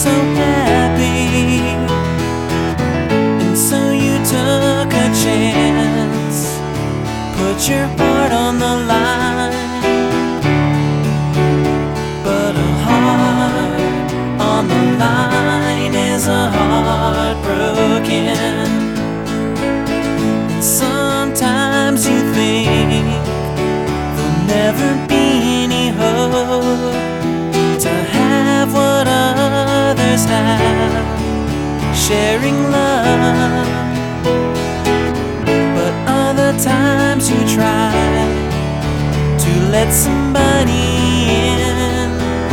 so happy, and so you took a chance, put your heart on the line. But a heart on the line is a heart broken. And sometimes you think there'll never be any hope to have what others have, sharing love. But other times you try to let somebody in.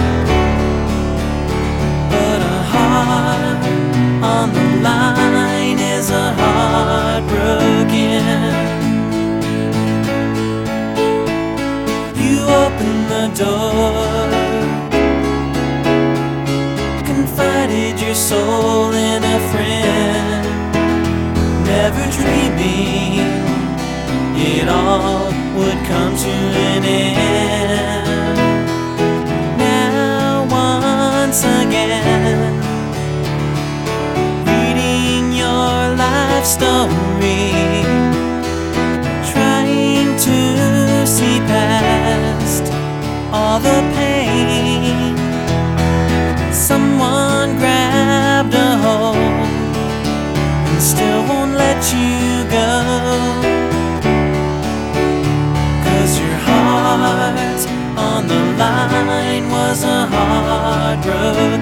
But a heart on the line is a heart broken. You open the door, confided your soul in a friend, never dreaming it all would come to an end. Now once again, reading your life story, trying to see past all the pain. Someone grabbed a hold and still won't let you go, 'cause your heart on the line was a heart broken.